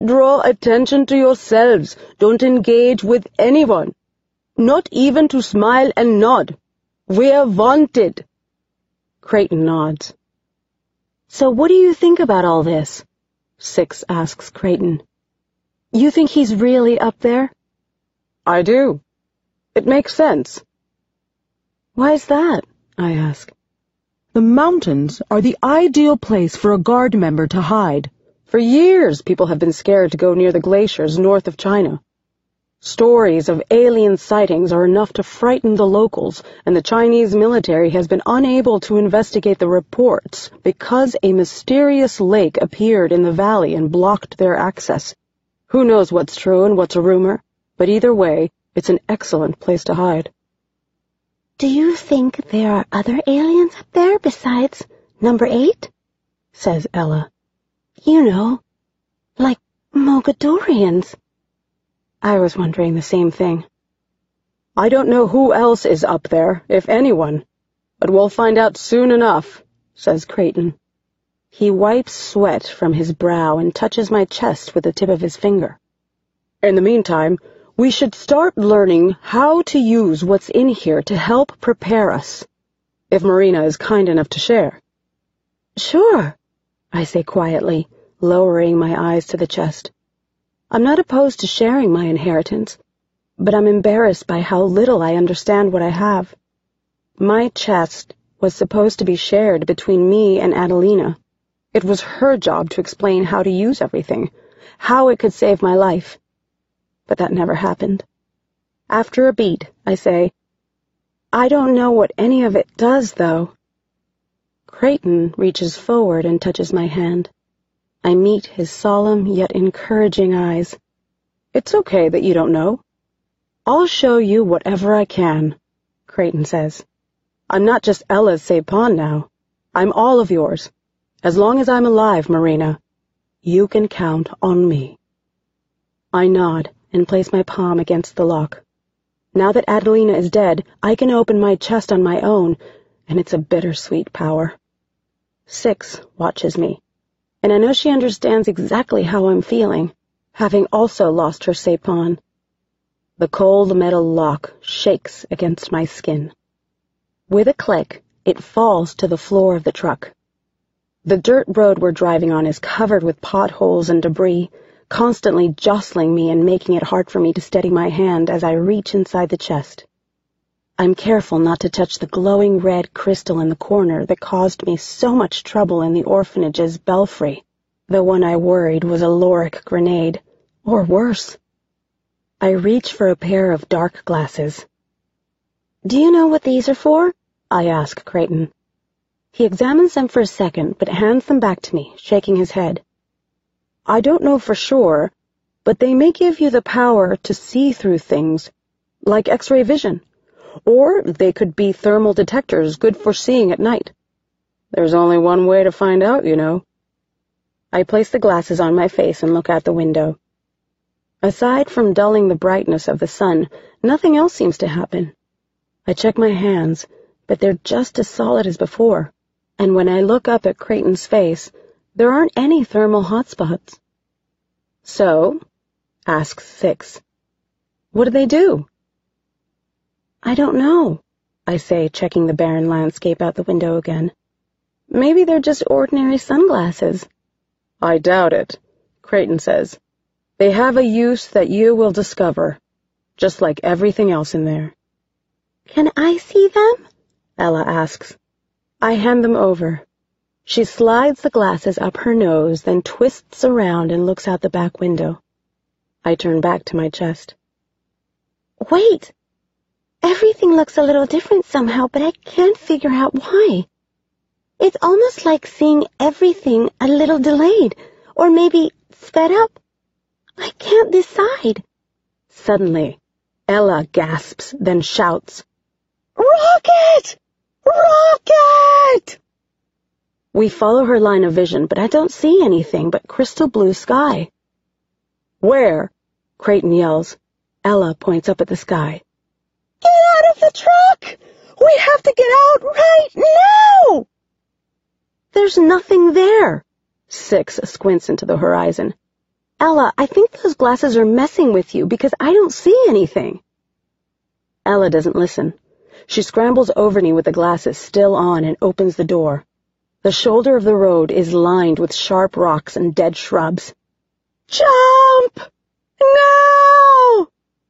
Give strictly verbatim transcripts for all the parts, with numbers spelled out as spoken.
Draw attention to yourselves. Don't engage with anyone. Not even to smile and nod. We're wanted. Creighton nods. So what do you think about all this? Six asks Creighton. You think he's really up there? I do. It makes sense. Why's that? I ask. The mountains are the ideal place for a guard member to hide. For years, people have been scared to go near the glaciers north of China. Stories of alien sightings are enough to frighten the locals, and the Chinese military has been unable to investigate the reports because a mysterious lake appeared in the valley and blocked their access. Who knows what's true and what's a rumor, but either way, it's an excellent place to hide. Do you think there are other aliens up there besides number eight? Says Ella. You know, like Mogadorians. I was wondering the same thing. I don't know who else is up there, if anyone, but we'll find out soon enough, says Creighton. He wipes sweat from his brow and touches my chest with the tip of his finger. In the meantime, we should start learning how to use what's in here to help prepare us, if Marina is kind enough to share. Sure, I say quietly, lowering my eyes to the chest. I'm not opposed to sharing my inheritance, but I'm embarrassed by how little I understand what I have. My chest was supposed to be shared between me and Adelina. It was her job to explain how to use everything, how it could save my life. But that never happened. After a beat, I say, I don't know what any of it does, though. Creighton reaches forward and touches my hand. I meet his solemn yet encouraging eyes. It's okay that you don't know. I'll show you whatever I can, Creighton says. I'm not just Ella's Sapon now. I'm all of yours. As long as I'm alive, Marina, you can count on me. I nod and place my palm against the lock. Now that Adelina is dead, I can open my chest on my own, and it's a bittersweet power. Six watches me, and I know she understands exactly how I'm feeling, having also lost her Sapon. The cold metal lock shakes against my skin. With a click, it falls to the floor of the truck. The dirt road we're driving on is covered with potholes and debris, constantly jostling me and making it hard for me to steady my hand as I reach inside the chest. I'm careful not to touch the glowing red crystal in the corner that caused me so much trouble in the orphanage's belfry, the one I worried was a Loric grenade, or worse. I reach for a pair of dark glasses. Do you know what these are for? I ask Creighton. He examines them for a second, but hands them back to me, shaking his head. I don't know for sure, but they may give you the power to see through things, like X-ray vision, or they could be thermal detectors good for seeing at night. There's only one way to find out, you know. I place the glasses on my face and look out the window. Aside from dulling the brightness of the sun, nothing else seems to happen. I check my hands, but they're just as solid as before, and when I look up at Creighton's face, there aren't any thermal hotspots. So, asks Six, what do they do? I don't know, I say, checking the barren landscape out the window again. Maybe they're just ordinary sunglasses. I doubt it, Creighton says. They have a use that you will discover, just like everything else in there. Can I see them? Ella asks. I hand them over. She slides the glasses up her nose, then twists around and looks out the back window. I turn back to my chest. Wait! Everything looks a little different somehow, but I can't figure out why. It's almost like seeing everything a little delayed, or maybe sped up. I can't decide. Suddenly, Ella gasps, then shouts, Rocket! Rocket! We follow her line of vision, but I don't see anything but crystal blue sky. Where? Creighton yells. Ella points up at the sky. Get out of the truck! We have to get out right now! There's nothing there. Six squints into the horizon. Ella, I think those glasses are messing with you because I don't see anything. Ella doesn't listen. She scrambles over me with the glasses still on and opens the door. The shoulder of the road is lined with sharp rocks and dead shrubs. Jump! No!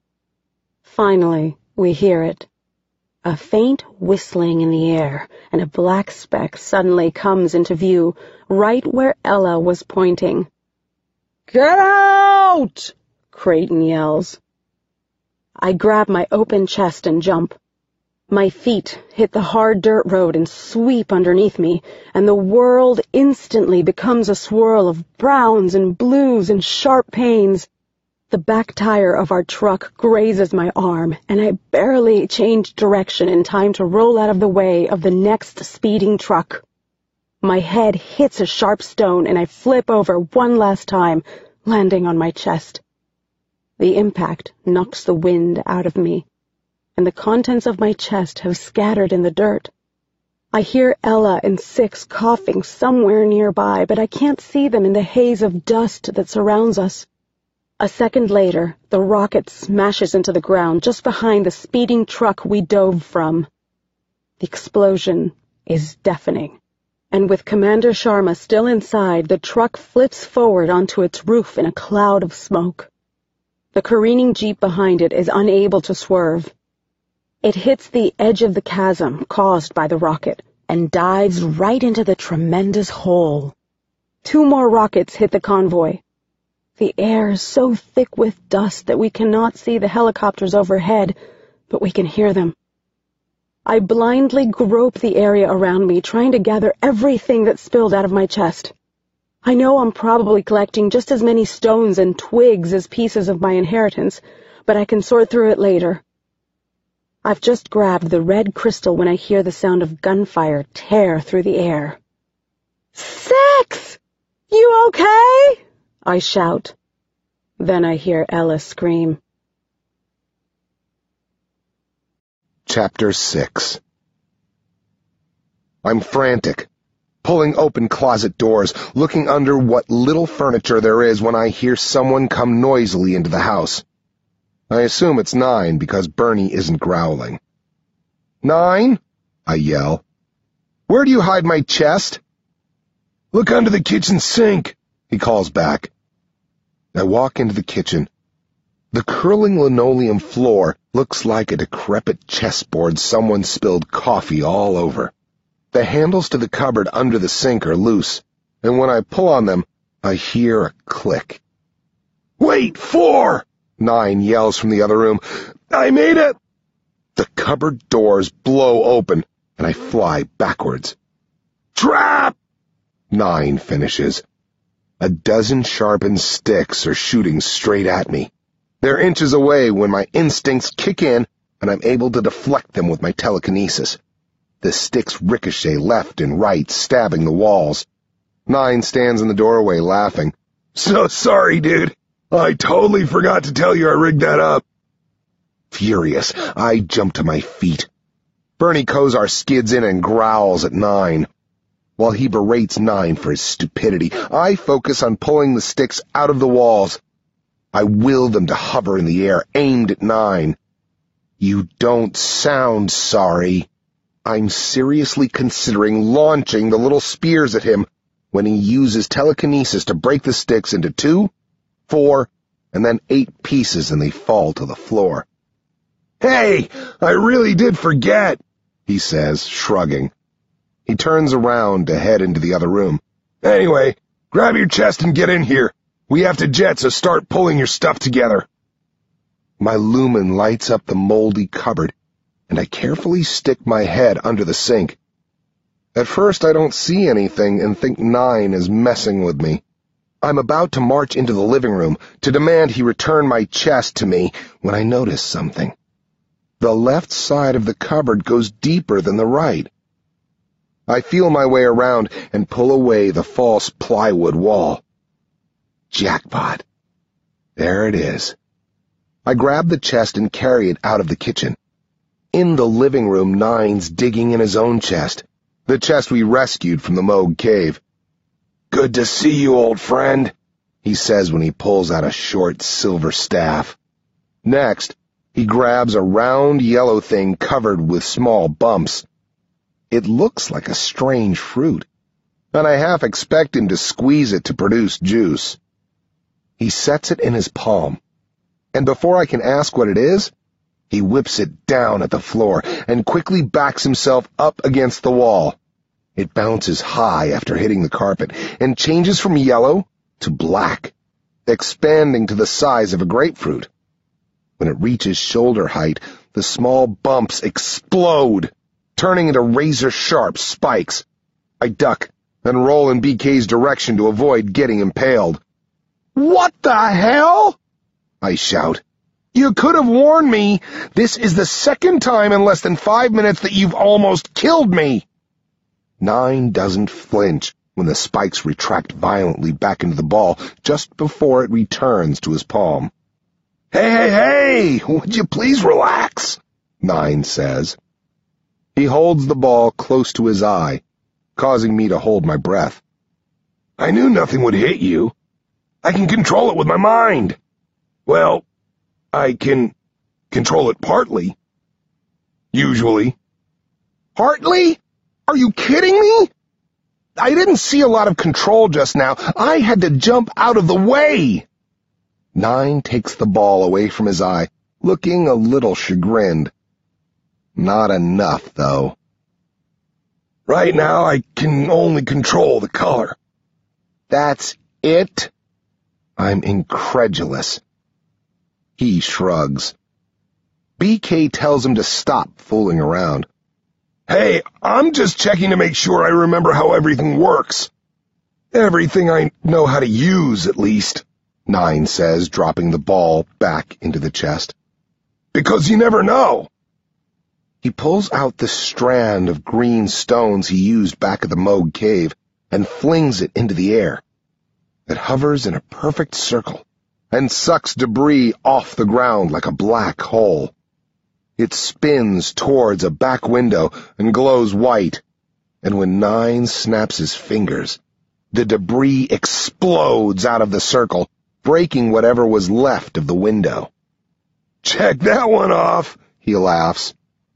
Finally, we hear it. A faint whistling in the air, and a black speck suddenly comes into view, right where Ella was pointing. "Get out!" Creighton yells. I grab my open chest and jump. My feet hit the hard dirt road and sweep underneath me, and the world instantly becomes a swirl of browns and blues and sharp pains. The back tire of our truck grazes my arm, and I barely change direction in time to roll out of the way of the next speeding truck. My head hits a sharp stone, and I flip over one last time, landing on my chest. The impact knocks the wind out of me, and the contents of my chest have scattered in the dirt. I hear Ella and Six coughing somewhere nearby, but I can't see them in the haze of dust that surrounds us. A second later, the rocket smashes into the ground just behind the speeding truck we dove from. The explosion is deafening, and with Commander Sharma still inside, the truck flips forward onto its roof in a cloud of smoke. The careening jeep behind it is unable to swerve. It hits the edge of the chasm caused by the rocket and dives right into the tremendous hole. Two more rockets hit the convoy. The air is so thick with dust that we cannot see the helicopters overhead, but we can hear them. I blindly grope the area around me, trying to gather everything that spilled out of my chest. I know I'm probably collecting just as many stones and twigs as pieces of my inheritance, but I can sort through it later. I've just grabbed the red crystal when I hear the sound of gunfire tear through the air. "Six! You okay?" I shout. Then I hear Ella scream. Chapter six. I'm frantic, pulling open closet doors, looking under what little furniture there is when I hear someone come noisily into the house. I assume it's Nine because Bernie isn't growling. "Nine?" I yell. "Where do you hide my chest?" "Look under the kitchen sink," he calls back. I walk into the kitchen. The curling linoleum floor looks like a decrepit chessboard someone spilled coffee all over. The handles to the cupboard under the sink are loose, and when I pull on them, I hear a click. "Wait, Four!" Nine yells from the other room. "I made it!" The cupboard doors blow open, and I fly backwards. "Trap!" Nine finishes. A dozen sharpened sticks are shooting straight at me. They're inches away when my instincts kick in, and I'm able to deflect them with my telekinesis. The sticks ricochet left and right, stabbing the walls. Nine stands in the doorway, laughing. "So sorry, dude. I totally forgot to tell you I rigged that up." Furious, I jump to my feet. Bernie Kosar skids in and growls at Nine. While he berates Nine for his stupidity, I focus on pulling the sticks out of the walls. I will them to hover in the air, aimed at Nine. "You don't sound sorry." I'm seriously considering launching the little spears at him when he uses telekinesis to break the sticks into two, four, and then eight pieces, and they fall to the floor. "Hey, I really did forget," he says, shrugging. He turns around to head into the other room. "Anyway, grab your chest and get in here. We have to jet, so start pulling your stuff together." My lumen lights up the moldy cupboard, and I carefully stick my head under the sink. At first I don't see anything and think Nine is messing with me. I'm about to march into the living room to demand he return my chest to me when I notice something. The left side of the cupboard goes deeper than the right. I feel my way around and pull away the false plywood wall. Jackpot. There it is. I grab the chest and carry it out of the kitchen. In the living room, Nine's digging in his own chest, the chest we rescued from the Moog cave. "Good to see you, old friend," he says when he pulls out a short silver staff. Next, he grabs a round yellow thing covered with small bumps. It looks like a strange fruit, and I half expect him to squeeze it to produce juice. He sets it in his palm, and before I can ask what it is, he whips it down at the floor and quickly backs himself up against the wall. It bounces high after hitting the carpet and changes from yellow to black, expanding to the size of a grapefruit. When it reaches shoulder height, the small bumps explode, turning into razor-sharp spikes. I duck and roll in B K's direction to avoid getting impaled. "What the hell?" I shout. "You could have warned me. This is the second time in less than five minutes that you've almost killed me." Nine doesn't flinch when the spikes retract violently back into the ball just before it returns to his palm. "Hey, hey, hey! Would you please relax?" Nine says. He holds the ball close to his eye, causing me to hold my breath. "I knew nothing would hit you. I can control it with my mind. Well, I can control it partly. Usually." "Partly? Are you kidding me? I didn't see a lot of control just now. I had to jump out of the way." Nine takes the ball away from his eye, looking a little chagrined. Not enough, though. "Right now, I can only control the color." "That's it?" I'm incredulous. He shrugs. B K tells him to stop fooling around. "Hey, I'm just checking to make sure I remember how everything works. Everything I know how to use, at least," Nine says, dropping the ball back into the chest. "Because you never know." He pulls out the strand of green stones he used back at the Moog cave and flings it into the air. It hovers in a perfect circle and sucks debris off the ground like a black hole. It spins towards a back window and glows white, and when Nine snaps his fingers, the debris explodes out of the circle, breaking whatever was left of the window. "Check that one off," he laughs.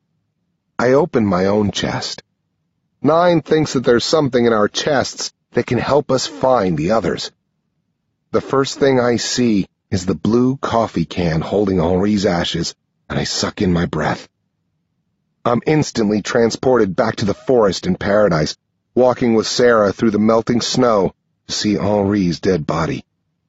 I open my own chest. Nine thinks that there's something in our chests that can help us find the others. The first thing I see is the blue coffee can holding Henri's ashes, and I suck in my breath. I'm instantly transported back to the forest in Paradise, walking with Sarah through the melting snow to see Henri's dead body.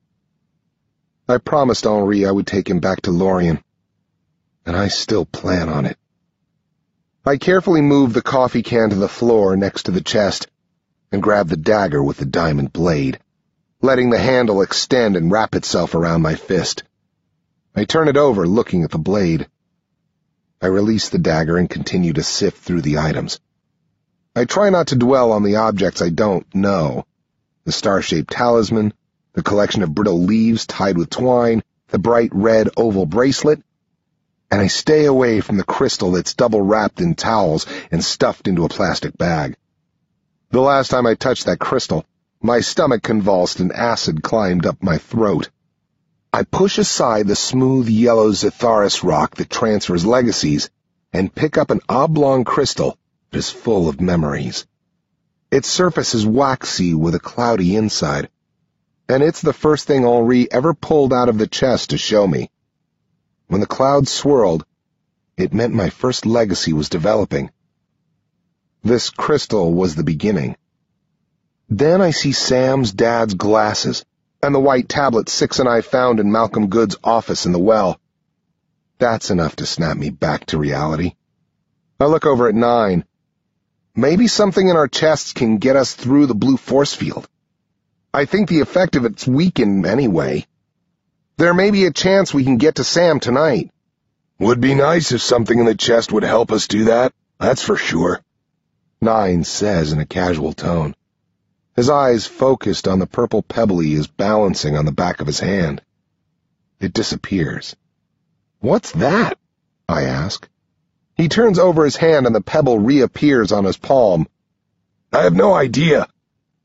I promised Henri I would take him back to Lorien, and I still plan on it. I carefully move the coffee can to the floor next to the chest and grab the dagger with the diamond blade, letting the handle extend and wrap itself around my fist. I turn it over, looking at the blade. I release the dagger and continue to sift through the items. I try not to dwell on the objects I don't know. The star-shaped talisman, the collection of brittle leaves tied with twine, the bright red oval bracelet, and I stay away from the crystal that's double-wrapped in towels and stuffed into a plastic bag. The last time I touched that crystal, my stomach convulsed and acid climbed up my throat. I push aside the smooth yellow Zitharis rock that transfers legacies and pick up an oblong crystal that is full of memories. Its surface is waxy with a cloudy inside, and it's the first thing Henri ever pulled out of the chest to show me. When the clouds swirled, it meant my first legacy was developing. This crystal was the beginning. Then I see Sam's dad's glasses, and the white tablet Six and I found in Malcolm Good's office in the well. That's enough to snap me back to reality. I look over at Nine. Maybe something in our chests can get us through the blue force field. I think the effect of it's weakened anyway. There may be a chance we can get to Sam tonight. Would be nice if something in the chest would help us do that, that's for sure, Nine says in a casual tone. His eyes focused on the purple pebble he is balancing on the back of his hand. It disappears. What's that? I ask. He turns over his hand and the pebble reappears on his palm. I have no idea.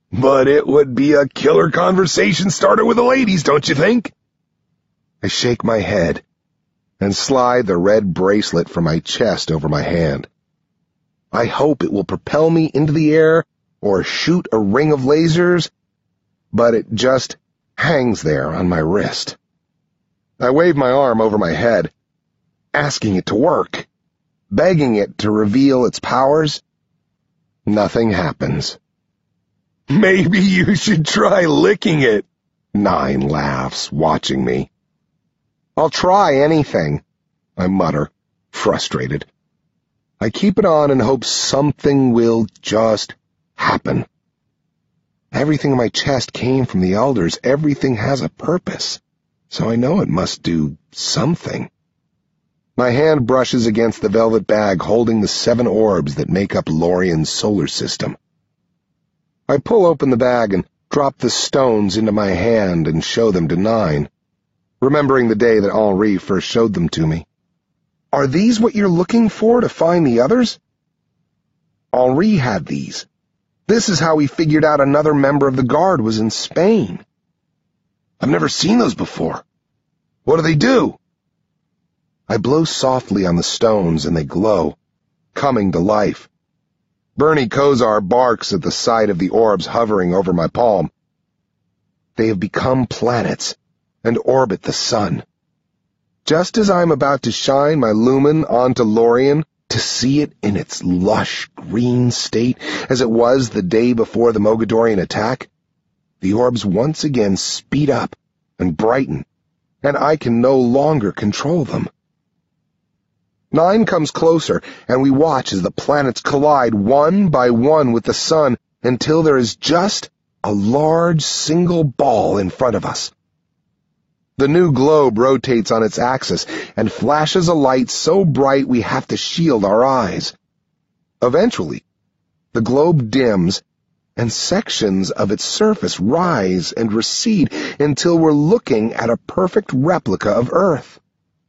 But it would be a killer conversation starter with the ladies, don't you think? I shake my head and slide the red bracelet from my chest over my hand. I hope it will propel me into the air or shoot a ring of lasers, but it just hangs there on my wrist. I wave my arm over my head, asking it to work, begging it to reveal its powers. Nothing happens. Maybe you should try licking it, Nine laughs, watching me. I'll try anything, I mutter, frustrated. I keep it on and hope something will just happen. Everything in my chest came from the elders. Everything has a purpose, so I know it must do something. My hand brushes against the velvet bag holding the seven orbs that make up Lorien's solar system. I pull open the bag and drop the stones into my hand and show them to Nine, remembering the day that Henri first showed them to me. Are these what you're looking for to find the others? Henri had these. This is how he figured out another member of the Guard was in Spain. I've never seen those before. What do they do? I blow softly on the stones and they glow, coming to life. Bernie Kosar barks at the sight of the orbs hovering over my palm. They have become planets and orbit the sun. Just as I'm about to shine my lumen onto Lorien to see it in its lush green state as it was the day before the Mogadorian attack, the orbs once again speed up and brighten, and I can no longer control them. Nine comes closer, and we watch as the planets collide one by one with the sun until there is just a large single ball in front of us. The new globe rotates on its axis and flashes a light so bright we have to shield our eyes. Eventually, the globe dims, and sections of its surface rise and recede until we're looking at a perfect replica of Earth.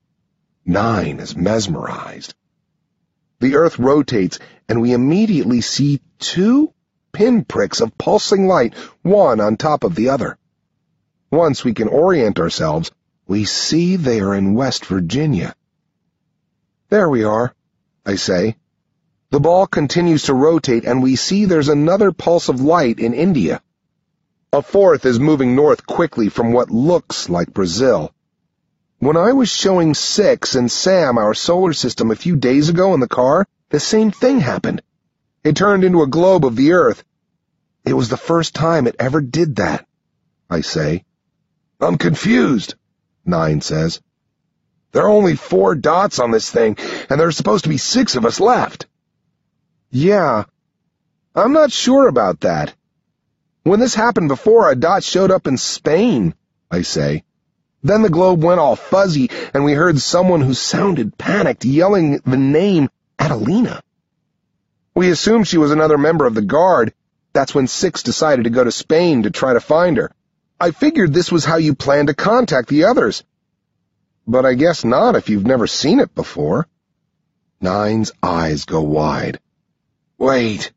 Nine is mesmerized. The Earth rotates, and we immediately see two pinpricks of pulsing light, one on top of the other. Once we can orient ourselves, we see they are in West Virginia. There we are, I say. The ball continues to rotate, and we see there's another pulse of light in India. A fourth is moving north quickly from what looks like Brazil. When I was showing Six and Sam our solar system a few days ago in the car, the same thing happened. It turned into a globe of the Earth. It was the first time it ever did that, I say. I'm confused, Nine says. There are only four dots on this thing, and there are supposed to be six of us left. Yeah, I'm not sure about that. When this happened before, a dot showed up in Spain, I say. Then the globe went all fuzzy, and we heard someone who sounded panicked yelling the name Adelina. We assumed she was another member of the Guard. That's when Six decided to go to Spain to try to find her. I figured this was how you planned to contact the others. But I guess not if you've never seen it before. Nine's eyes go wide. Wait.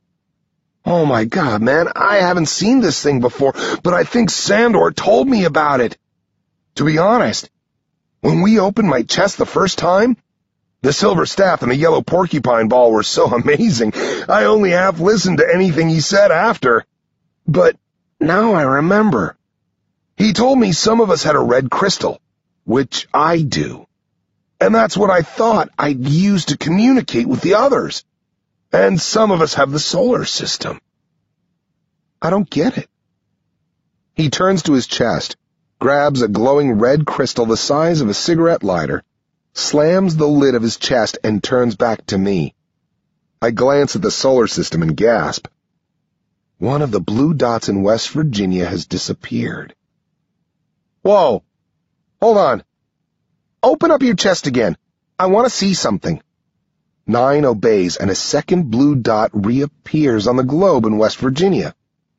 Oh my God, man, I haven't seen this thing before, but I think Sandor told me about it. To be honest, when we opened my chest the first time, the silver staff and the yellow porcupine ball were so amazing, I only half listened to anything he said after. But now I remember. He told me some of us had a red crystal, which I do. And that's what I thought I'd use to communicate with the others. And some of us have the solar system. I don't get it. He turns to his chest, grabs a glowing red crystal the size of a cigarette lighter, slams the lid of his chest, and turns back to me. I glance at the solar system and gasp. One of the blue dots in West Virginia has disappeared. Whoa! Hold on. Open up your chest again. I want to see something. Nine obeys, and a second blue dot reappears on the globe in West Virginia.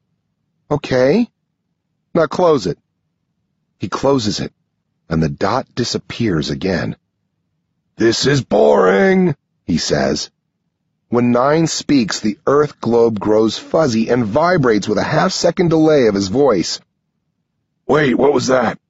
Okay. Now close it. He closes it, and the dot disappears again. This is boring, he says. When Nine speaks, the Earth globe grows fuzzy and vibrates with a half-second delay of his voice. "Wait, what was that?"